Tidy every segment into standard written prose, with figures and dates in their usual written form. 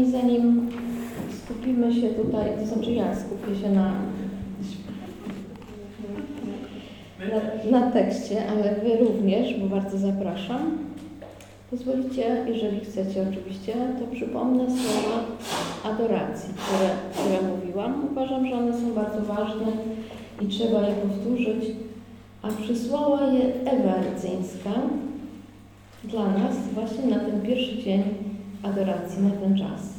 zanim skupimy się tutaj, to znaczy ja skupię się na tekście, ale Wy również, bo bardzo zapraszam. Pozwolicie, jeżeli chcecie oczywiście, to przypomnę słowa adoracji, które mówiłam. Uważam, że one są bardzo ważne i trzeba je powtórzyć, a przysłała je Ewa Rydzyńska dla nas właśnie na ten pierwszy dzień adoracji, na ten czas.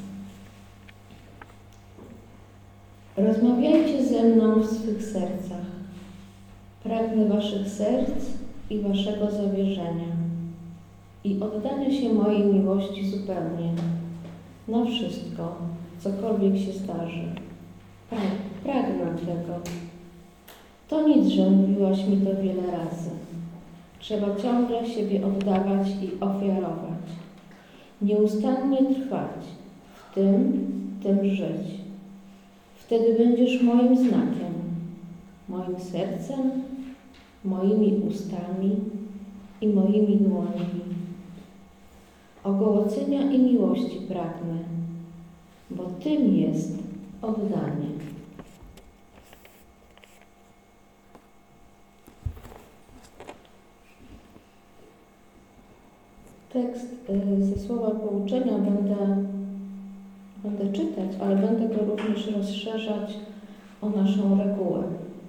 Rozmawiajcie ze mną w swych sercach. Pragnę waszych serc i waszego zawierzenia i oddania się mojej miłości zupełnie, na wszystko, cokolwiek się zdarzy. Pragnę tego. To nic, że mówiłaś mi to wiele razy. Trzeba ciągle siebie oddawać i ofiarować. Nieustannie trwać, w tym żyć. Wtedy będziesz moim znakiem, moim sercem, moimi ustami i moimi dłońmi. Ogołocenia i miłości pragnę, bo tym jest oddanie. Tekst ze słowa pouczenia będę czytać, ale będę go również rozszerzać o naszą regułę.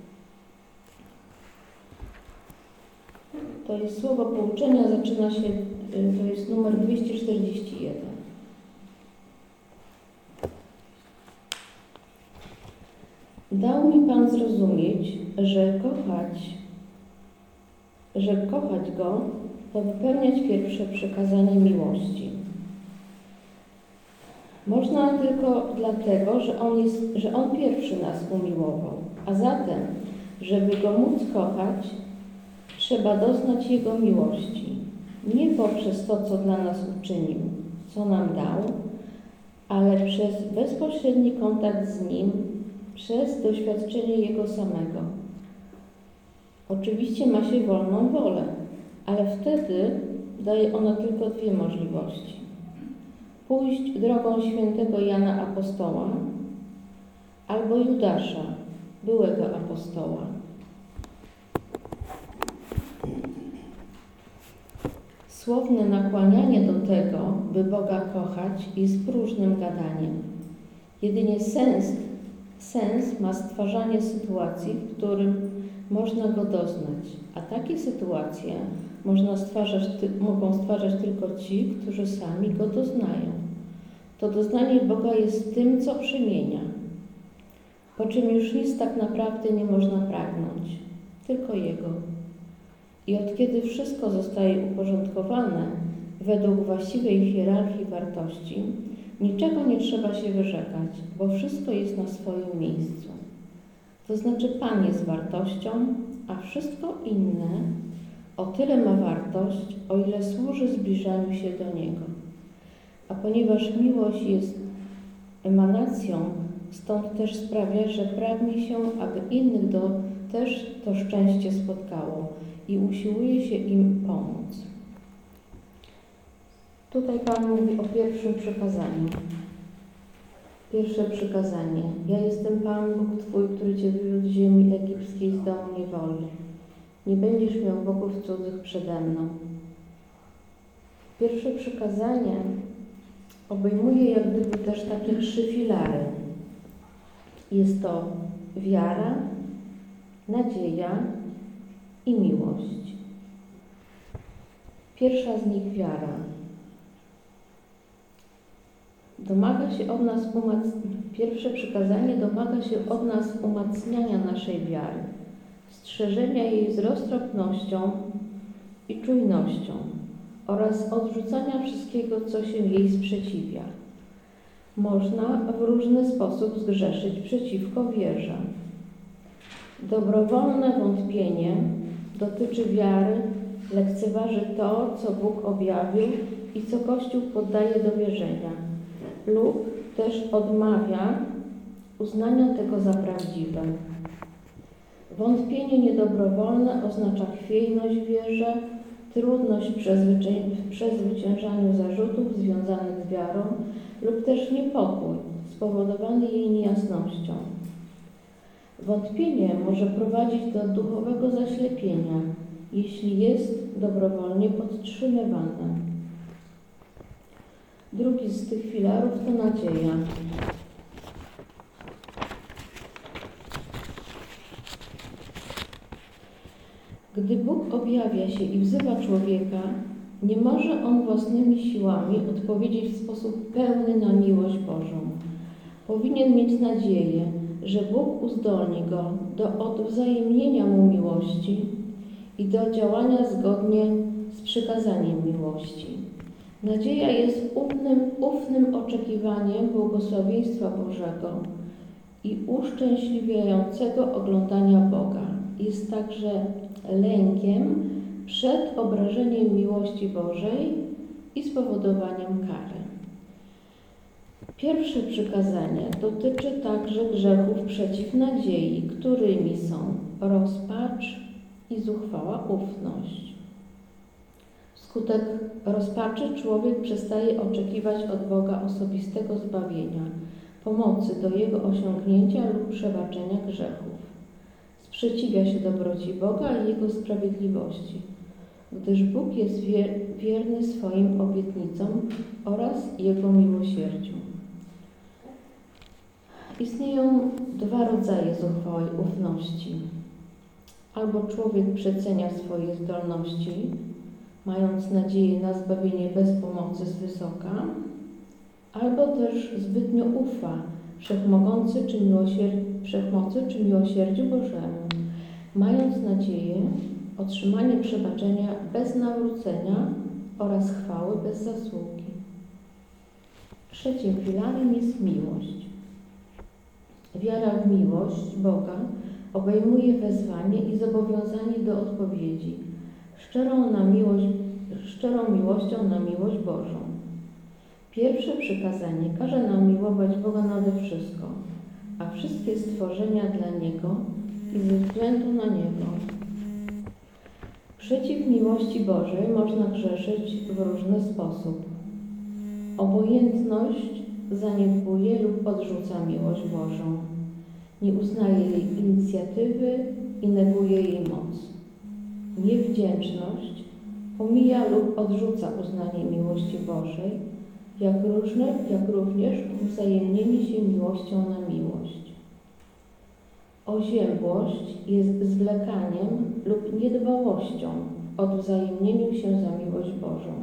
To jest słowo pouczenia, zaczyna się, to jest numer 241. Dał mi Pan zrozumieć, że kochać Go to wypełniać pierwsze przykazanie miłości. Można tylko dlatego, że On pierwszy nas umiłował, a zatem, żeby Go móc kochać, trzeba doznać Jego miłości. Nie poprzez to, co dla nas uczynił, co nam dał, ale przez bezpośredni kontakt z Nim, przez doświadczenie Jego samego. Oczywiście ma się wolną wolę, ale wtedy daje ona tylko dwie możliwości. Pójść drogą świętego Jana Apostoła albo Judasza, byłego apostoła. Słowne nakłanianie do tego, by Boga kochać, jest próżnym gadaniem. Jedynie sens ma stwarzanie sytuacji, w którym można Go doznać, a takie sytuacje mogą stwarzać tylko ci, którzy sami Go doznają. To doznanie Boga jest tym, co przemienia, po czym już nic tak naprawdę nie można pragnąć, tylko Jego. I od kiedy wszystko zostaje uporządkowane według właściwej hierarchii wartości, niczego nie trzeba się wyrzekać, bo wszystko jest na swoim miejscu. To znaczy Pan jest wartością, a wszystko inne o tyle ma wartość, o ile służy zbliżaniu się do Niego. A ponieważ miłość jest emanacją, stąd też sprawia, że pragnie się, aby innych też to szczęście spotkało i usiłuje się im pomóc. Tutaj Pan mówi o pierwszym przykazaniu. Pierwsze przykazanie. Ja jestem Pan Bóg Twój, który Cię wywiódł z ziemi egipskiej, z domu niewoli. Nie będziesz miał bogów cudzych przede mną. Pierwsze przykazanie obejmuje jak gdyby też takie 3 filary. Jest to wiara, nadzieja i miłość. Pierwsza z nich wiara. Pierwsze przykazanie domaga się od nas umacniania naszej wiary, strzeżenia jej z roztropnością i czujnością oraz odrzucania wszystkiego, co się jej sprzeciwia. Można w różny sposób zgrzeszyć przeciwko wierze. Dobrowolne wątpienie dotyczy wiary, lekceważy to, co Bóg objawił i co Kościół poddaje do wierzenia, lub też odmawia uznania tego za prawdziwe. Wątpienie niedobrowolne oznacza chwiejność w wierze, trudność w przezwyciężaniu zarzutów związanych z wiarą, lub też niepokój spowodowany jej niejasnością. Wątpienie może prowadzić do duchowego zaślepienia, jeśli jest dobrowolnie podtrzymywane. Drugi z tych filarów to nadzieja. Gdy Bóg objawia się i wzywa człowieka, nie może on własnymi siłami odpowiedzieć w sposób pełny na miłość Bożą. Powinien mieć nadzieję, że Bóg uzdolni go do odwzajemnienia mu miłości i do działania zgodnie z przykazaniem miłości. Nadzieja jest ufnym oczekiwaniem błogosławieństwa Bożego i uszczęśliwiającego oglądania Boga. Jest także lękiem przed obrażeniem miłości Bożej i spowodowaniem kary. Pierwsze przykazanie dotyczy także grzechów przeciw nadziei, którymi są rozpacz i zuchwała ufność. Wskutek rozpaczy człowiek przestaje oczekiwać od Boga osobistego zbawienia, pomocy do jego osiągnięcia lub przebaczenia grzechów. Sprzeciwia się dobroci Boga i Jego sprawiedliwości, gdyż Bóg jest wierny swoim obietnicom oraz Jego miłosierdziu. Istnieją dwa rodzaje zuchwałej ufności. Albo człowiek przecenia swoje zdolności, mając nadzieję na zbawienie bez pomocy z wysoka, albo też zbytnio ufa wszechmocy czy miłosierdziu Bożemu, mając nadzieję otrzymanie przebaczenia bez nawrócenia oraz chwały bez zasługi. Trzecim filarem jest miłość. Wiara w miłość Boga obejmuje wezwanie i zobowiązanie do odpowiedzi, szczerą miłością na miłość Bożą. Pierwsze przykazanie każe nam miłować Boga nade wszystko, a wszystkie stworzenia dla Niego i ze względu na Niego. Przeciw miłości Bożej można grzeszyć w różny sposób. Obojętność zaniedbuje lub odrzuca miłość Bożą. Nie uznaje jej inicjatywy i neguje jej moc. Niewdzięczność pomija lub odrzuca uznanie miłości Bożej, jak również wzajemnienie się miłością na miłość. Oziębłość jest zwlekaniem lub niedbałością w odwzajemnieniu się za miłość Bożą.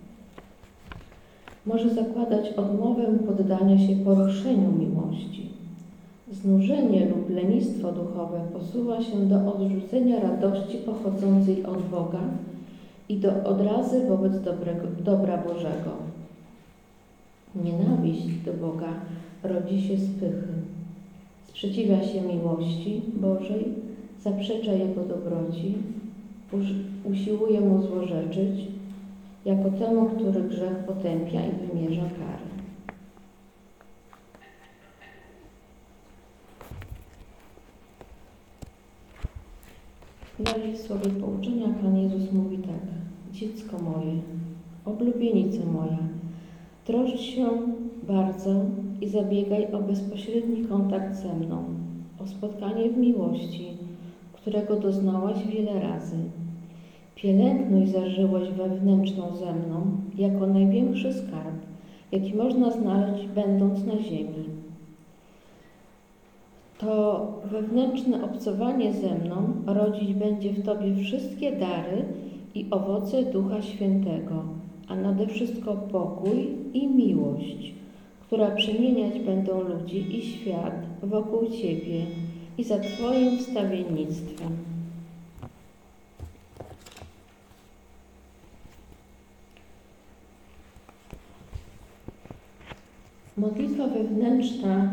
Może zakładać odmowę poddania się poruszeniu miłości. Znużenie lub lenistwo duchowe posuwa się do odrzucenia radości pochodzącej od Boga i do odrazy wobec dobra Bożego. Nienawiść do Boga rodzi się z pychy. Sprzeciwia się miłości Bożej, zaprzecza Jego dobroci, usiłuje Mu złorzeczyć, jako temu, który grzech potępia i wymierza karę. Dalej w słowie pouczenia Pan Jezus mówi tak: dziecko moje, oblubienico moja, troszcz się bardzo i zabiegaj o bezpośredni kontakt ze mną, o spotkanie w miłości, którego doznałaś wiele razy. Pielęgnuj zażyłość wewnętrzną ze mną jako największy skarb, jaki można znaleźć, będąc na ziemi. To wewnętrzne obcowanie ze mną rodzić będzie w Tobie wszystkie dary i owoce Ducha Świętego, a nade wszystko pokój i miłość, która przemieniać będą ludzi i świat wokół Ciebie i za Twoim wstawiennictwem. Modlitwa wewnętrzna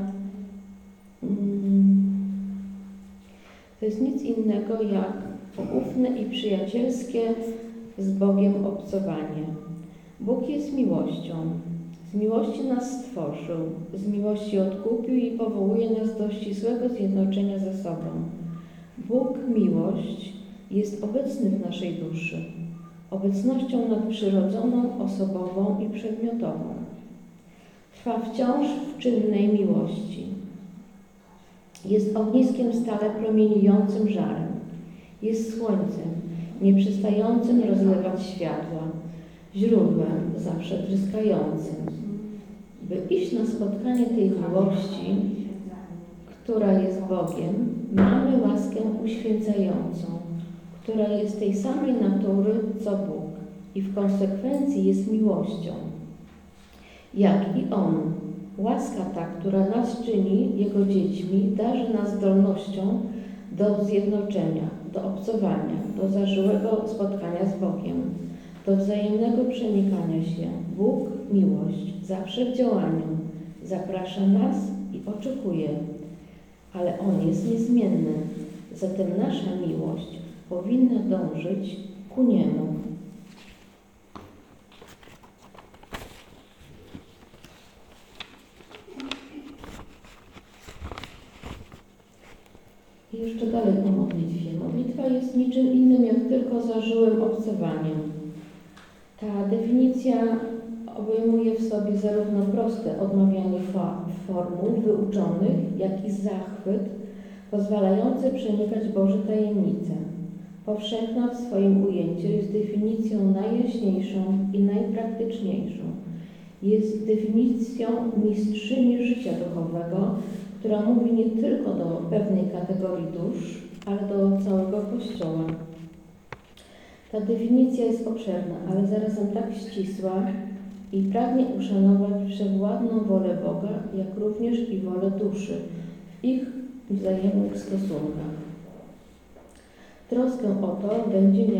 to jest nic innego jak ufne i przyjacielskie z Bogiem obcowanie. Bóg jest miłością. Z miłości nas stworzył, z miłości odkupił i powołuje nas do ścisłego zjednoczenia ze sobą. Bóg, miłość, jest obecny w naszej duszy, obecnością nadprzyrodzoną, osobową i przedmiotową. W Trwa wciąż w czynnej miłości. Jest ogniskiem stale promieniejącym żarem. Jest słońcem, nieprzestającym rozlewać światła, źródłem zawsze tryskającym. By iść na spotkanie tej miłości, która jest Bogiem, mamy łaskę uświęcającą, która jest tej samej natury, co Bóg i w konsekwencji jest miłością. Jak i On, łaska ta, która nas czyni Jego dziećmi, darzy nas zdolnością do zjednoczenia, do obcowania, do zażyłego spotkania z Bogiem, do wzajemnego przenikania się. Bóg, miłość, zawsze w działaniu, zaprasza nas i oczekuje, ale On jest niezmienny, zatem nasza miłość powinna dążyć ku Niemu. I jeszcze dalej o modlitwie. Modlitwa jest niczym innym jak tylko zażyłym obcowaniem. Ta definicja obejmuje w sobie zarówno proste odmawianie formuł wyuczonych, jak i zachwyt pozwalający przenikać Boże tajemnice. Powszechna w swoim ujęciu jest definicją najjaśniejszą i najpraktyczniejszą. Jest definicją mistrzyni życia duchowego, która mówi nie tylko do pewnej kategorii dusz, ale do całego Kościoła. Ta definicja jest obszerna, ale zarazem tak ścisła i pragnie uszanować wszechwładną wolę Boga, jak również i wolę duszy w ich wzajemnych stosunkach. Troskę o to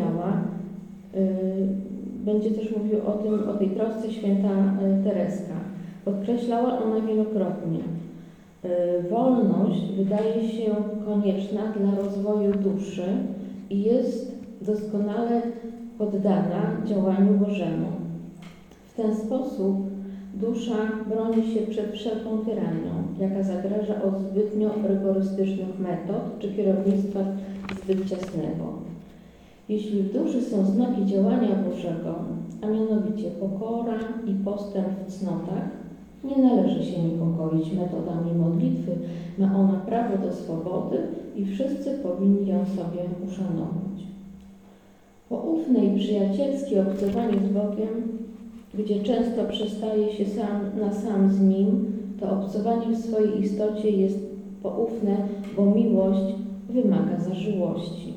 będzie też mówił o tej trosce święta Tereska. Podkreślała ona wielokrotnie. Wolność wydaje się konieczna dla rozwoju duszy i jest doskonale poddana działaniu Bożemu. W ten sposób dusza broni się przed wszelką tyranią, jaka zagraża od zbytnio rygorystycznych metod czy kierownictwa zbyt ciasnego. Jeśli w duszy są znaki działania Bożego, a mianowicie pokora i postęp w cnotach, nie należy się niepokoić metodami modlitwy. Ma ona prawo do swobody i wszyscy powinni ją sobie uszanować. Poufne i przyjacielskie obcowanie z Bogiem, gdzie często przestaje się sam z Nim, to obcowanie w swojej istocie jest poufne, bo miłość wymaga zażyłości.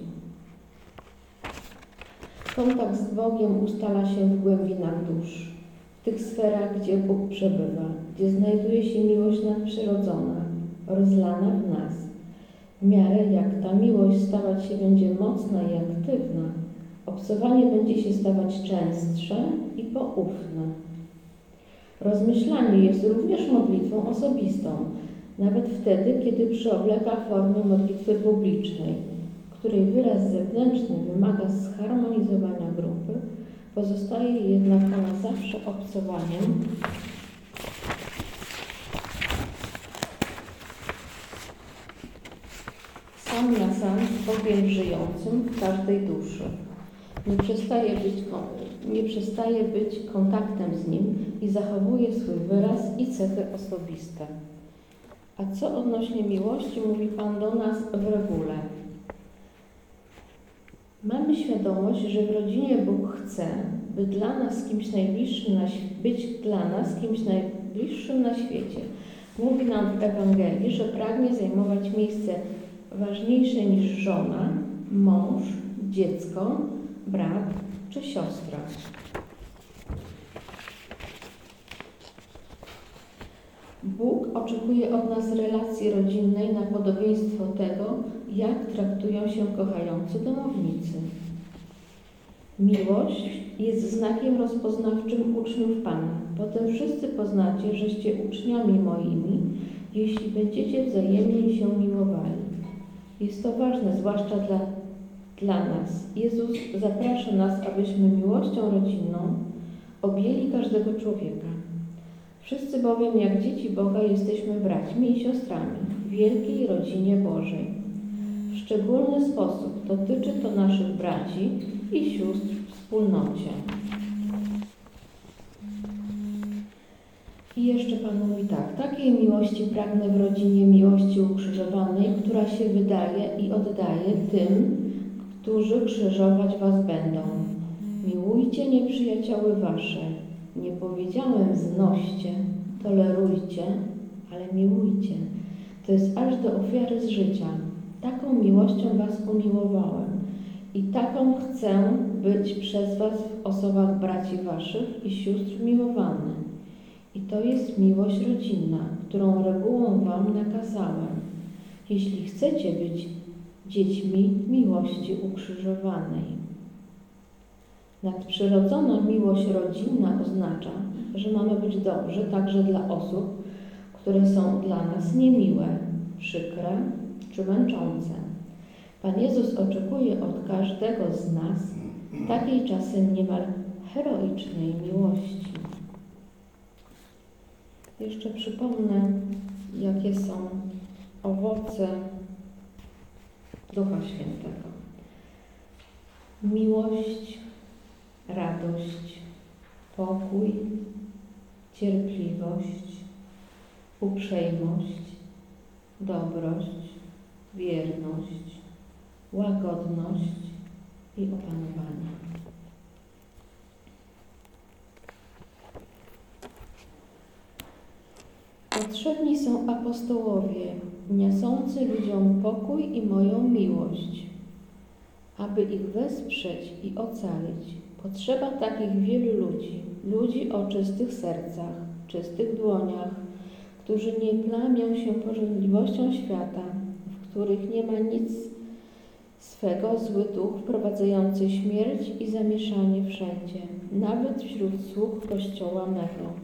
Kontakt z Bogiem ustala się w głębinach dusz, w tych sferach, gdzie Bóg przebywa, gdzie znajduje się miłość nadprzyrodzona, rozlana w nas. W miarę jak ta miłość stawać się będzie mocna i aktywna, obcowanie będzie się stawać częstsze i poufne. Rozmyślanie jest również modlitwą osobistą, nawet wtedy, kiedy przyobleka formę modlitwy publicznej, której wyraz zewnętrzny wymaga zharmonizowania grupy, pozostaje jednak ona zawsze obcowaniem sam na sam z Bogiem żyjącym w każdej duszy. Nie przestaje być kontaktem z Nim i zachowuje swój wyraz i cechy osobiste. A co odnośnie miłości mówi Pan do nas w regule? Mamy świadomość, że w rodzinie Bóg chce, być dla nas kimś najbliższym na świecie. Mówi nam w Ewangelii, że pragnie zajmować miejsce ważniejsze niż żona, mąż, dziecko, brat czy siostra. Bóg oczekuje od nas relacji rodzinnej na podobieństwo tego, jak traktują się kochający domownicy. Miłość jest znakiem rozpoznawczym uczniów Pana. Potem wszyscy poznacie, żeście uczniami moimi, jeśli będziecie wzajemnie się miłowali. Jest to ważne, zwłaszcza dla nas. Jezus zaprasza nas, abyśmy miłością rodzinną objęli każdego człowieka. Wszyscy bowiem, jak dzieci Boga, jesteśmy braćmi i siostrami w wielkiej rodzinie Bożej. W szczególny sposób dotyczy to naszych braci i sióstr w wspólnocie. I jeszcze Pan mówi tak: takiej miłości pragnę w rodzinie, miłości ukrzyżowanej, która się wydaje i oddaje tym, którzy krzyżować was będą. Miłujcie nieprzyjacioły wasze. Nie powiedziałem znoście, tolerujcie, ale miłujcie. To jest aż do ofiary z życia. Taką miłością was umiłowałem i taką chcę być przez was w osobach braci waszych i sióstr miłowane. I to jest miłość rodzinna, którą regułą wam nakazałem. Jeśli chcecie być dziećmi miłości ukrzyżowanej. Nadprzyrodzona miłość rodzinna oznacza, że mamy być dobrzy także dla osób, które są dla nas niemiłe, przykre czy męczące. Pan Jezus oczekuje od każdego z nas takiej czasem niemal heroicznej miłości. Jeszcze przypomnę, jakie są owoce Ducha Świętego. Miłość, radość, pokój, cierpliwość, uprzejmość, dobrość, wierność, łagodność i opanowanie. Potrzebni są apostołowie, niosący ludziom pokój i moją miłość. Aby ich wesprzeć i ocalić, potrzeba takich wielu ludzi o czystych sercach, czystych dłoniach, którzy nie plamią się pożądliwością świata, w których nie ma nic swego zły duch wprowadzający śmierć i zamieszanie wszędzie, nawet wśród sług Kościoła mego.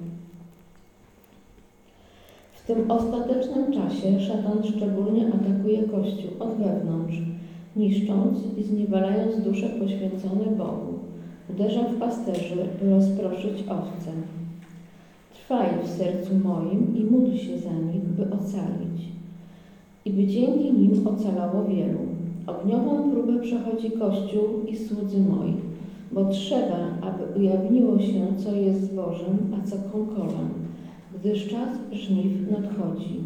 W tym ostatecznym czasie szatan szczególnie atakuje Kościół od wewnątrz, niszcząc i zniewalając dusze poświęcone Bogu. Uderza w pasterzy, by rozproszyć owce. Trwaj w sercu moim i módl się za nich, by ocalić. I by dzięki nim ocalało wielu. Ogniową próbę przechodzi Kościół i słudzy moi, bo trzeba, aby ujawniło się, co jest zbożem, a co konkolem, gdyż czas żniw nadchodzi.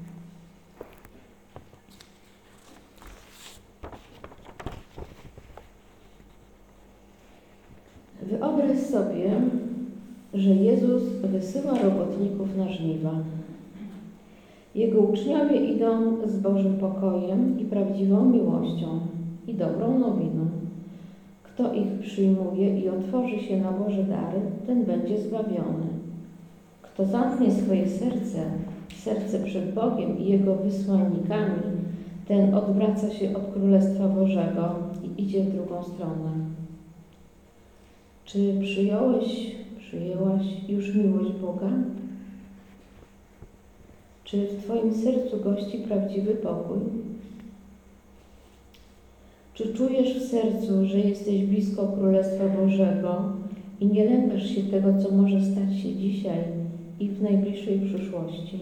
Wyobraź sobie, że Jezus wysyła robotników na żniwa. Jego uczniowie idą z Bożym pokojem i prawdziwą miłością i dobrą nowiną. Kto ich przyjmuje i otworzy się na Boże dary, ten będzie zbawiony. Kto zamknie swoje serce przed Bogiem i Jego wysłannikami, ten odwraca się od Królestwa Bożego i idzie w drugą stronę. Czy przyjęłaś już miłość Boga? Czy w Twoim sercu gości prawdziwy pokój? Czy czujesz w sercu, że jesteś blisko Królestwa Bożego i nie lękasz się tego, co może stać się dzisiaj i w najbliższej przyszłości?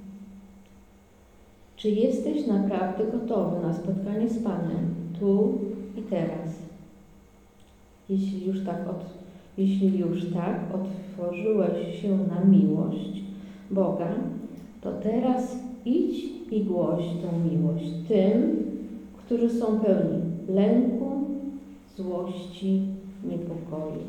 Czy jesteś naprawdę gotowy na spotkanie z Panem tu i teraz? Jeśli już tak otworzyłeś się na miłość Boga, to teraz idź i głoś tą miłość tym, którzy są pełni lęku, złości, niepokoju.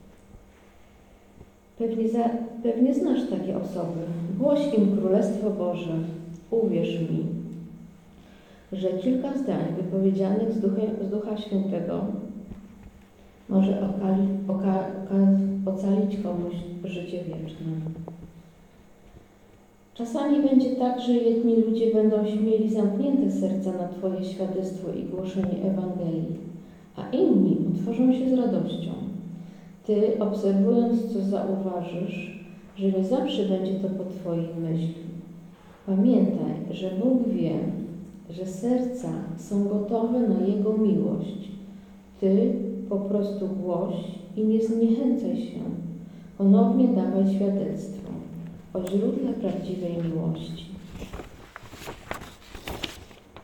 Pewnie znasz takie osoby. Głoś im Królestwo Boże. Uwierz mi, że kilka zdań wypowiedzianych z Ducha Świętego może ocalić komuś życie wieczne. Czasami będzie tak, że jedni ludzie będą mieli zamknięte serca na Twoje świadectwo i głoszenie Ewangelii, a inni otworzą się z radością. Ty, obserwując, co zauważysz, że nie zawsze będzie to po Twojej myśli. Pamiętaj, że Bóg wie, że serca są gotowe na Jego miłość. Ty po prostu głoś i nie zniechęcaj się. Ponownie dawaj świadectwo o źródle prawdziwej miłości.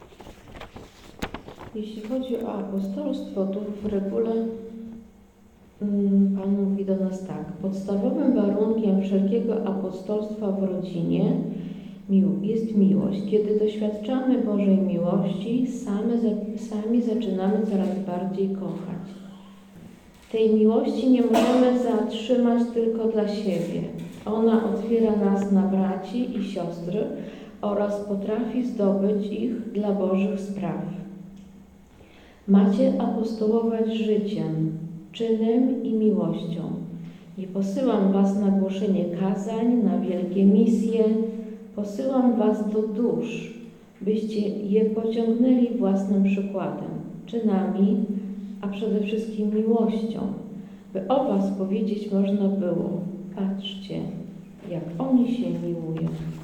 Jeśli chodzi o apostolstwo, to w regule Pan mówi do nas tak. Podstawowym warunkiem wszelkiego apostolstwa w rodzinie jest miłość. Kiedy doświadczamy Bożej miłości, sami zaczynamy coraz bardziej kochać. Tej miłości nie możemy zatrzymać tylko dla siebie. Ona otwiera nas na braci i siostry oraz potrafi zdobyć ich dla Bożych spraw. Macie apostołować życiem, czynem i miłością. Nie posyłam was na głoszenie kazań, na wielkie misje, posyłam was do dusz, byście je pociągnęli własnym przykładem, czynami, a przede wszystkim miłością, by o was powiedzieć można było: patrzcie, jak oni się miłują.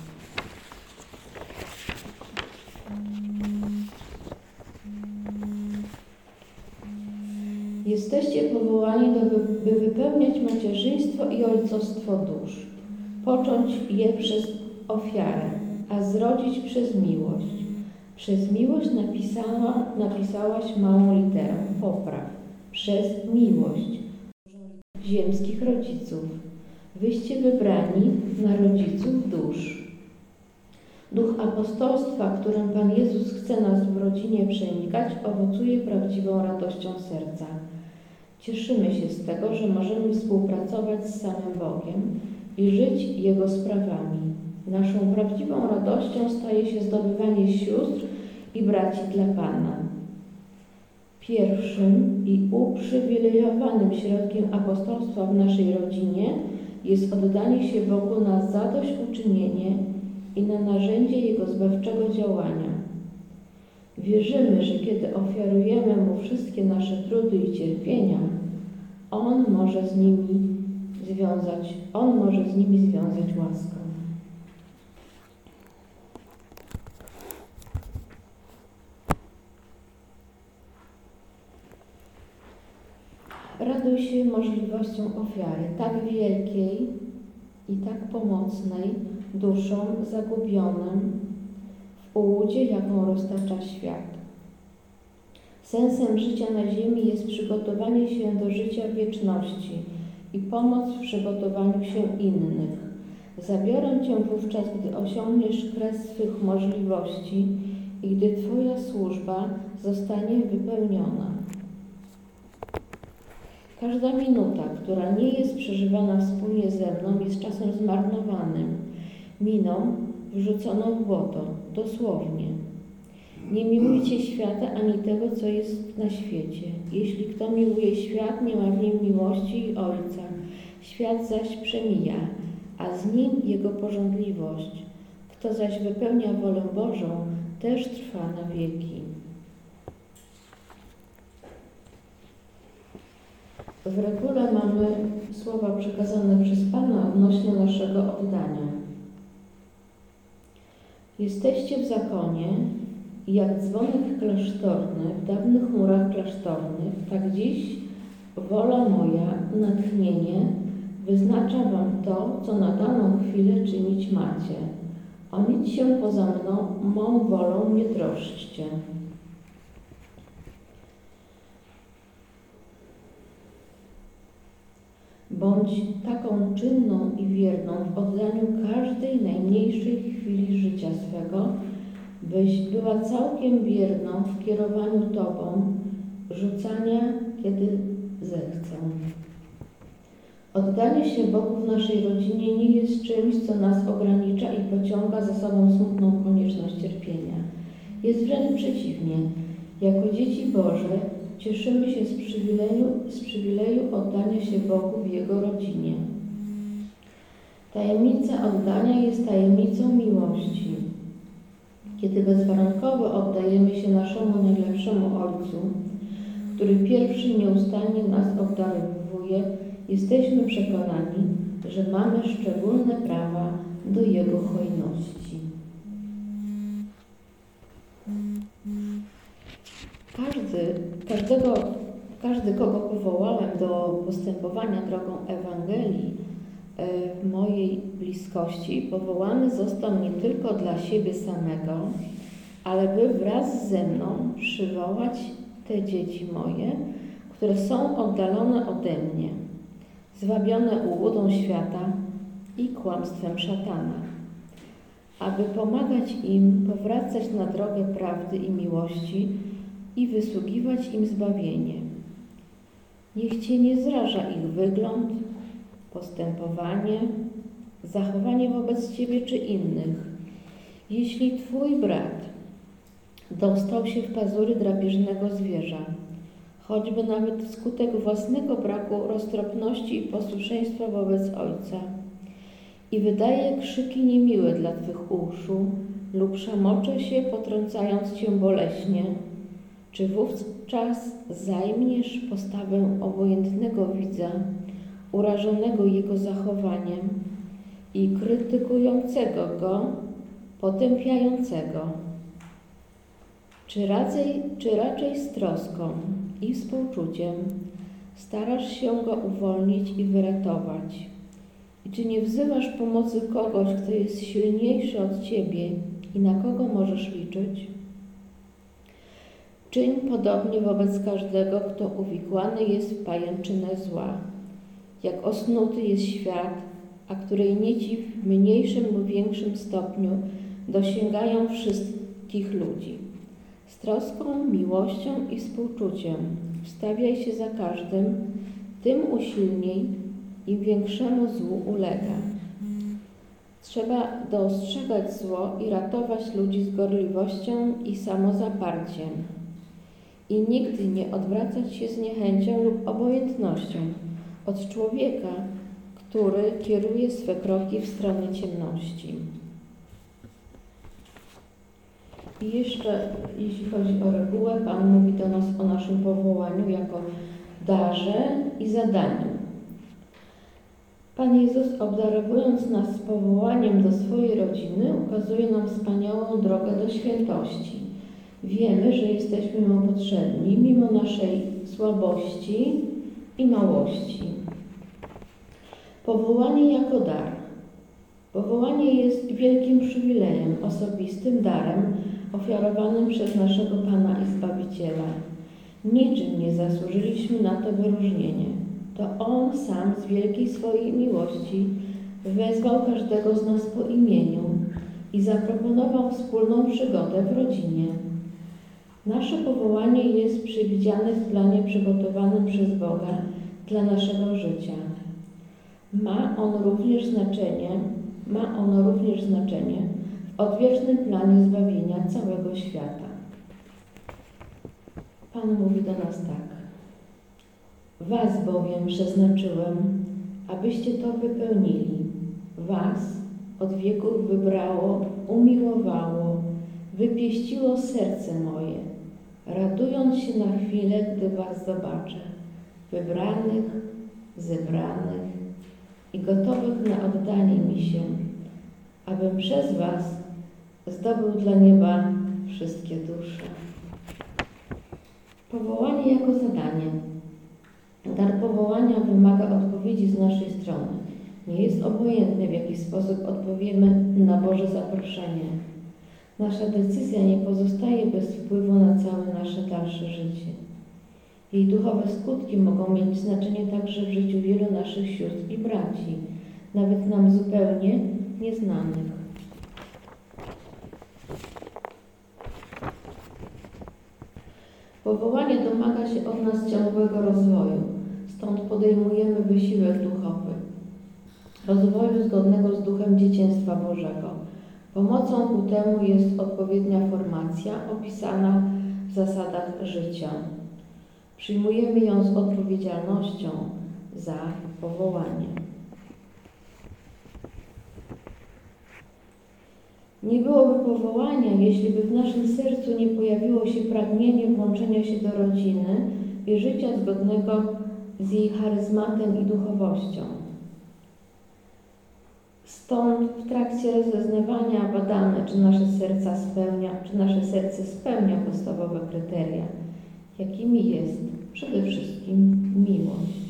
Jesteście powołani, by wypełniać macierzyństwo i ojcostwo dusz, począć je przez ofiarę, a zrodzić przez miłość. Przez miłość napisałaś małą literą, popraw. Przez miłość ziemskich rodziców. Wyście wybrani na rodziców dusz. Duch apostolstwa, którym Pan Jezus chce nas w rodzinie przenikać, owocuje prawdziwą radością serca. Cieszymy się z tego, że możemy współpracować z samym Bogiem i żyć Jego sprawami. Naszą prawdziwą radością staje się zdobywanie sióstr i braci dla Pana. Pierwszym i uprzywilejowanym środkiem apostolstwa w naszej rodzinie jest oddanie się Bogu na zadośćuczynienie i na narzędzie Jego zbawczego działania. Wierzymy, że kiedy ofiarujemy Mu wszystkie nasze trudy i cierpienia, On może z nimi związać łaskę. Raduj się możliwością ofiary, tak wielkiej i tak pomocnej duszom zagubionym w ułudzie, jaką roztacza świat. Sensem życia na ziemi jest przygotowanie się do życia w wieczności i pomoc w przygotowaniu się innych. Zabiorę Cię wówczas, gdy osiągniesz kres swych możliwości i gdy Twoja służba zostanie wypełniona. Każda minuta, która nie jest przeżywana wspólnie ze mną, jest czasem zmarnowanym, miną wrzuconą w błoto, dosłownie. Nie miłujcie świata ani tego, co jest na świecie. Jeśli kto miłuje świat, nie ma w nim miłości i Ojca. Świat zaś przemija, a z nim jego pożądliwość. Kto zaś wypełnia wolę Bożą, też trwa na wieki. W regule mamy słowa przekazane przez Pana odnośnie naszego oddania. Jesteście w zakonie i jak dzwonek klasztorny w dawnych murach klasztornych, tak dziś wola moja, natchnienie, wyznacza wam to, co na daną chwilę czynić macie. O nic się poza mą wolą nie troszczcie. Bądź taką czynną i wierną w oddaniu każdej najmniejszej chwili życia swego, byś była całkiem wierną w kierowaniu Tobą, rzucania, kiedy zechcę. Oddanie się Bogu w naszej rodzinie nie jest czymś, co nas ogranicza i pociąga za sobą smutną konieczność cierpienia. Jest wręcz przeciwnie. Jako dzieci Boże cieszymy się z przywileju oddania się Bogu w Jego rodzinie. Tajemnica oddania jest tajemnicą miłości. Kiedy bezwarunkowo oddajemy się naszemu najlepszemu Ojcu, który pierwszy nieustannie nas obdarowuje, jesteśmy przekonani, że mamy szczególne prawa do Jego hojności. Każdy, kogo powołałem do postępowania drogą Ewangelii w mojej bliskości, powołany został nie tylko dla siebie samego, ale by wraz ze mną przywołać te dzieci moje, które są oddalone ode mnie, zwabione ułudą świata i kłamstwem szatana, aby pomagać im powracać na drogę prawdy i miłości i wysługiwać im zbawienie. Niech Cię nie zraża ich wygląd, postępowanie, zachowanie wobec Ciebie czy innych. Jeśli Twój brat dostał się w pazury drapieżnego zwierza, choćby nawet wskutek własnego braku roztropności i posłuszeństwa wobec Ojca, i wydaje krzyki niemiłe dla Twych uszu lub szamocze się, potrącając Cię boleśnie, czy wówczas zajmiesz postawę obojętnego widza, urażonego jego zachowaniem i krytykującego go, potępiającego? Czy raczej z troską i współczuciem starasz się go uwolnić i wyratować? I czy nie wzywasz pomocy kogoś, kto jest silniejszy od Ciebie i na kogo możesz liczyć? Czyń podobnie wobec każdego, kto uwikłany jest w pajęczynę zła, jak osnuty jest świat, a której nici w mniejszym lub większym stopniu dosięgają wszystkich ludzi. Z troską, miłością i współczuciem wstawiaj się za każdym, tym usilniej, im większemu złu ulega. Trzeba dostrzegać zło i ratować ludzi z gorliwością i samozaparciem. I nigdy nie odwracać się z niechęcią lub obojętnością od człowieka, który kieruje swe kroki w stronę ciemności. I jeszcze, jeśli chodzi o regułę, Pan mówi do nas o naszym powołaniu jako darze i zadaniu. Pan Jezus, obdarowując nas powołaniem do swojej rodziny, ukazuje nam wspaniałą drogę do świętości. Wiemy, że jesteśmy Mu potrzebni, mimo naszej słabości i małości. Powołanie jako dar. Powołanie jest wielkim przywilejem, osobistym darem ofiarowanym przez naszego Pana i Zbawiciela. Niczym nie zasłużyliśmy na to wyróżnienie. To On sam z wielkiej swojej miłości wezwał każdego z nas po imieniu i zaproponował wspólną przygodę w rodzinie. Nasze powołanie jest przewidziane w planie przygotowanym przez Boga dla naszego życia. Ma ono również znaczenie w odwiecznym planie zbawienia całego świata. Pan mówi do nas tak. Was bowiem przeznaczyłem, abyście to wypełnili. Was od wieków wybrało, umiłowało, wypieściło serce moje, radując się na chwilę, gdy was zobaczę, wybranych, zebranych i gotowych na oddanie mi się, abym przez was zdobył dla nieba wszystkie dusze. Powołanie jako zadanie. Dar powołania wymaga odpowiedzi z naszej strony. Nie jest obojętne, w jaki sposób odpowiemy na Boże zaproszenie. Nasza decyzja nie pozostaje bez wpływu na całe nasze dalsze życie. Jej duchowe skutki mogą mieć znaczenie także w życiu wielu naszych sióstr i braci, nawet nam zupełnie nieznanych. Powołanie domaga się od nas ciągłego rozwoju, stąd podejmujemy wysiłek duchowy, rozwoju zgodnego z duchem dzieciństwa Bożego. Pomocą ku temu jest odpowiednia formacja opisana w zasadach życia. Przyjmujemy ją z odpowiedzialnością za powołanie. Nie byłoby powołania, jeśli by w naszym sercu nie pojawiło się pragnienie włączenia się do rodziny i życia zgodnego z jej charyzmatem i duchowością. Stąd w trakcie rozeznawania badamy, czy nasze serce spełnia podstawowe kryteria, jakimi jest przede wszystkim miłość.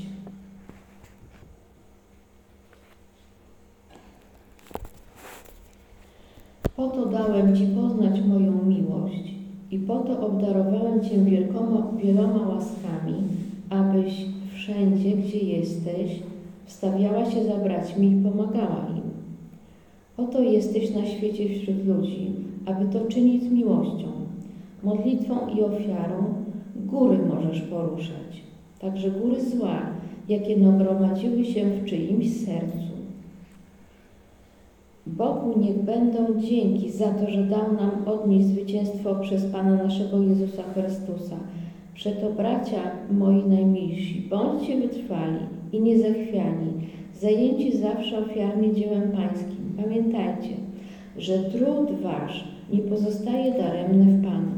Po to dałem Ci poznać moją miłość i po to obdarowałem Cię wieloma łaskami, abyś wszędzie, gdzie jesteś, wstawiała się za braćmi i pomagała im. Oto jesteś na świecie wśród ludzi, aby to czynić z miłością. Modlitwą i ofiarą góry możesz poruszać, także góry zła, jakie nagromadziły się w czyimś sercu. Bogu niech będą dzięki za to, że dał nam odnieść zwycięstwo przez Pana naszego Jezusa Chrystusa. Przeto, bracia moi najmilsi, bądźcie wytrwali i niezachwiani, zajęci zawsze ofiarnie dziełem Pańskim. Pamiętajcie, że trud wasz nie pozostaje daremny w Panu.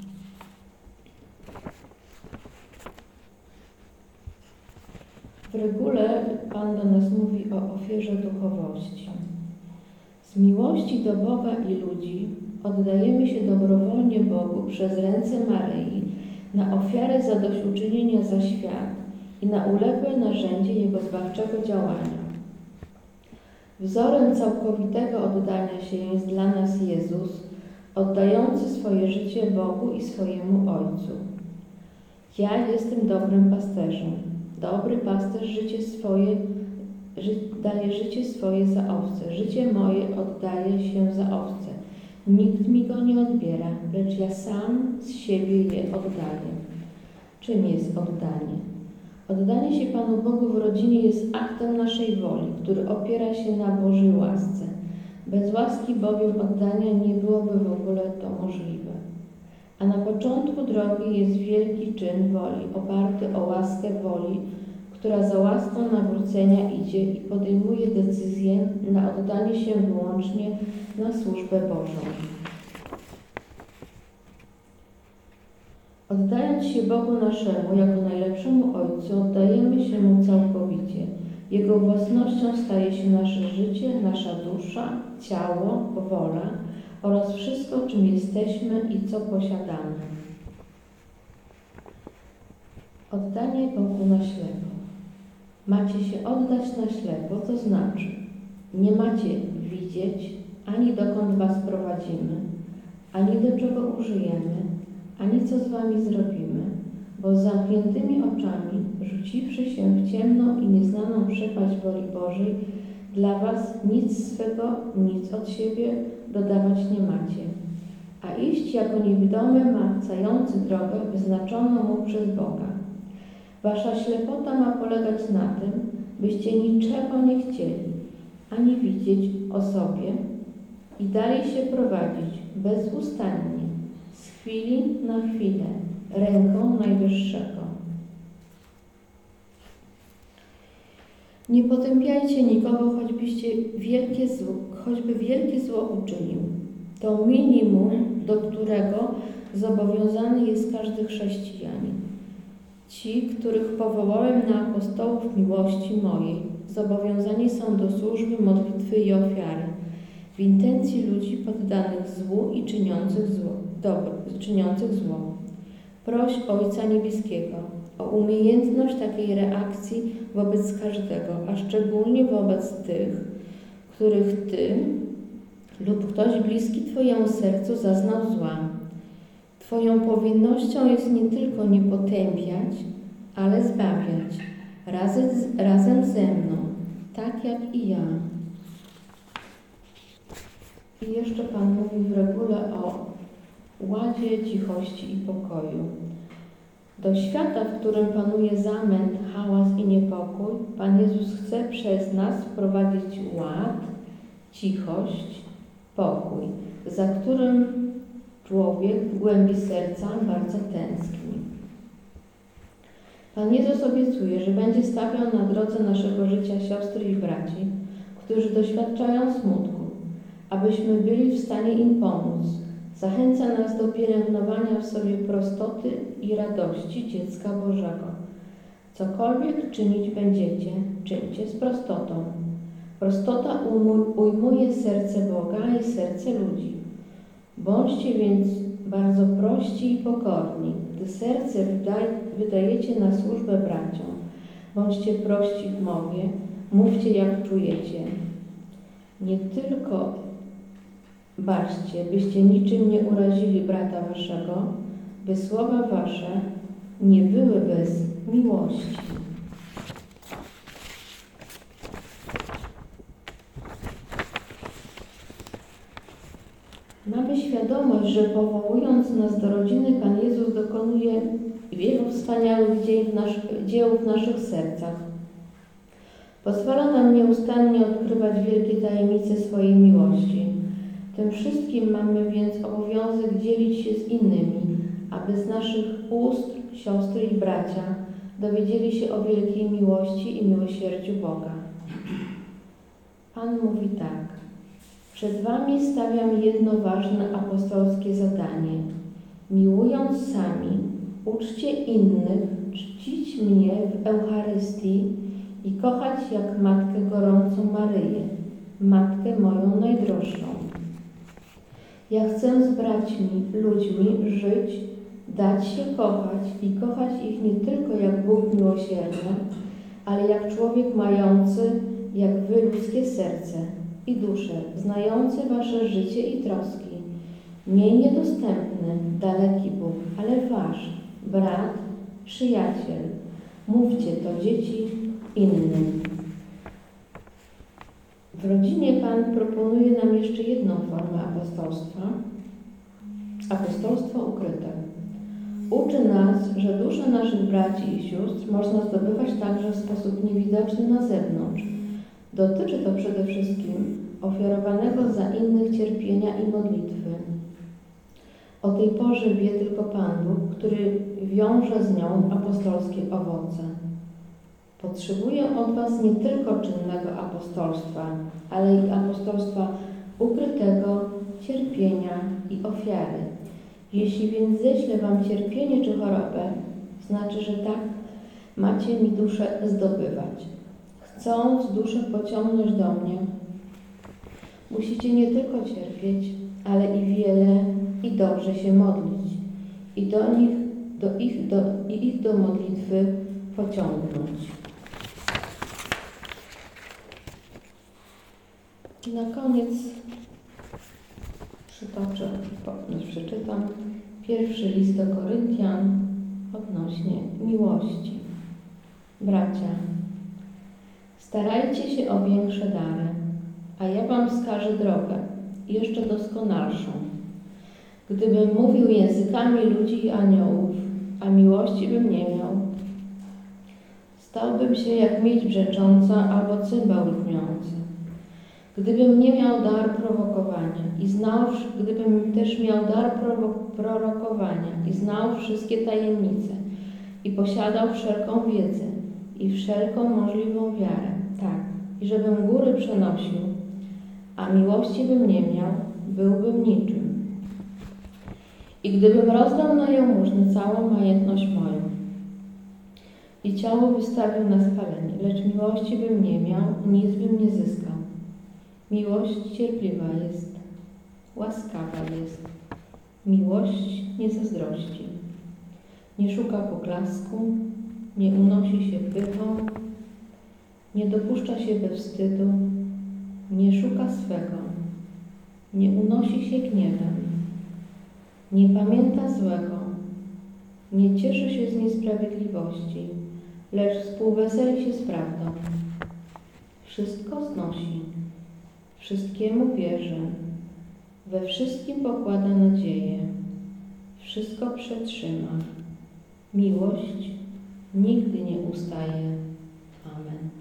W regule Pan do nas mówi o ofierze duchowości. Z miłości do Boga i ludzi oddajemy się dobrowolnie Bogu przez ręce Maryi na ofiarę zadośćuczynienia za świat i na uległe narzędzie Jego zbawczego działania. Wzorem całkowitego oddania się jest dla nas Jezus, oddający swoje życie Bogu i swojemu Ojcu. Ja jestem dobrym pasterzem. Dobry pasterz daje życie swoje za owce. Życie moje oddaje się za owce. Nikt mi go nie odbiera, lecz ja sam z siebie je oddaję. Czym jest oddanie? Oddanie się Panu Bogu w rodzinie jest aktem naszej woli, który opiera się na Bożej łasce. Bez łaski bowiem oddania nie byłoby w ogóle to możliwe. A na początku drogi jest wielki czyn woli, oparty o łaskę woli, która za łaską nawrócenia idzie i podejmuje decyzję na oddanie się wyłącznie na służbę Bożą. Oddając się Bogu naszemu jako najlepszemu Ojcu, oddajemy się Mu całkowicie. Jego własnością staje się nasze życie, nasza dusza, ciało, wola oraz wszystko, czym jesteśmy i co posiadamy. Oddanie Bogu na ślepo. Macie się oddać na ślepo, to znaczy nie macie widzieć, ani dokąd was prowadzimy, ani do czego użyjemy, ani co z wami zrobimy, bo z zamkniętymi oczami, rzuciwszy się w ciemną i nieznaną przepaść woli Bożej, dla was nic swego, nic od siebie dodawać nie macie, a iść jako niewidomy macający drogę wyznaczoną mu przez Boga. Wasza ślepota ma polegać na tym, byście niczego nie chcieli, ani widzieć o sobie i dalej się prowadzić bezustannie, z chwili na chwilę, ręką Najwyższego. Nie potępiajcie nikogo, choćby wielkie zło uczynił. To minimum, do którego zobowiązany jest każdy chrześcijanin. Ci, których powołałem na apostołów miłości mojej, zobowiązani są do służby, modlitwy i ofiary, w intencji ludzi poddanych złu i czyniących zło. Proś Ojca Niebieskiego o umiejętność takiej reakcji wobec każdego, a szczególnie wobec tych, których Ty lub ktoś bliski Twojemu sercu zaznał zła. Twoją powinnością jest nie tylko nie potępiać, ale zbawiać, razem ze mną, tak jak i ja. I jeszcze Pan mówi w regule o ładzie, cichości i pokoju. Do świata, w którym panuje zamęt, hałas i niepokój, Pan Jezus chce przez nas wprowadzić ład, cichość, pokój, za którym człowiek w głębi serca bardzo tęskni. Pan Jezus obiecuje, że będzie stawiał na drodze naszego życia siostry i braci, którzy doświadczają smutku, abyśmy byli w stanie im pomóc. Zachęca nas do pielęgnowania w sobie prostoty i radości dziecka Bożego. Cokolwiek czynić będziecie, czyńcie z prostotą. Prostota ujmuje serce Boga i serce ludzi. Bądźcie więc bardzo prości i pokorni, gdy serce wydajecie na służbę braciom. Bądźcie prości w mowie, mówcie jak czujecie. Nie tylko baczcie, byście niczym nie urazili brata waszego, by słowa wasze nie były bez miłości. Mamy świadomość, że powołując nas do rodziny, Pan Jezus dokonuje wielu wspaniałych dzieł w naszych sercach. Pozwala nam nieustannie odkrywać wielkie tajemnice swojej miłości. Tym wszystkim mamy więc obowiązek dzielić się z innymi, aby z naszych ust siostry i bracia dowiedzieli się o wielkiej miłości i miłosierdziu Boga. Pan mówi tak: przed wami stawiam jedno ważne apostolskie zadanie. Miłując sami, uczcie innych czcić mnie w Eucharystii i kochać jak Matkę gorącą Maryję, Matkę moją najdroższą. Ja chcę z braćmi, ludźmi żyć, dać się kochać i kochać ich nie tylko jak Bóg miłosierny, ale jak człowiek mający, jak wy, ludzkie serce i duszę, znający wasze życie i troski. Nie niedostępny, daleki Bóg, ale wasz, brat, przyjaciel. Mówcie to dzieci innym. W rodzinie Pan proponuje nam jeszcze jedną formę apostolstwa. Apostolstwo ukryte. Uczy nas, że dusze naszych braci i sióstr można zdobywać także w sposób niewidoczny na zewnątrz. Dotyczy to przede wszystkim ofiarowanego za innych cierpienia i modlitwy. O tej porze wie tylko Pan Bóg, który wiąże z nią apostolskie owoce. Potrzebuję od was nie tylko czynnego apostolstwa, ale i apostolstwa ukrytego, cierpienia i ofiary. Jeśli więc ześlę wam cierpienie czy chorobę, znaczy, że tak macie mi duszę zdobywać. Chcąc duszę pociągnąć do mnie, musicie nie tylko cierpieć, ale i wiele i dobrze się modlić i ich do modlitwy pociągnąć. I na koniec przeczytam pierwszy list do Koryntian odnośnie miłości. Bracia, starajcie się o większe dary, a ja wam wskażę drogę, jeszcze doskonalszą. Gdybym mówił językami ludzi i aniołów, a miłości bym nie miał, stałbym się jak miedź brzęcząca albo cymbał brzmiący. Gdybym nie miał dar prowokowania gdybym też miał dar prorokowania i znał wszystkie tajemnice i posiadał wszelką wiedzę i wszelką możliwą wiarę, tak, i żebym góry przenosił, a miłości bym nie miał, byłbym niczym. I gdybym rozdał na jałmużnę całą majętność moją i ciało wystawił na spalenie, lecz miłości bym nie miał, nic bym nie zyskał. Miłość cierpliwa jest, łaskawa jest. Miłość nie zazdrości, nie szuka poklasku, nie unosi się pychą, nie dopuszcza się bezwstydu, nie szuka swego, nie unosi się gniewem, nie pamięta złego, nie cieszy się z niesprawiedliwości, lecz współweseli się z prawdą. Wszystko znosi, wszystkiemu wierzy, we wszystkim pokłada nadzieję, wszystko przetrzyma. Miłość nigdy nie ustaje. Amen.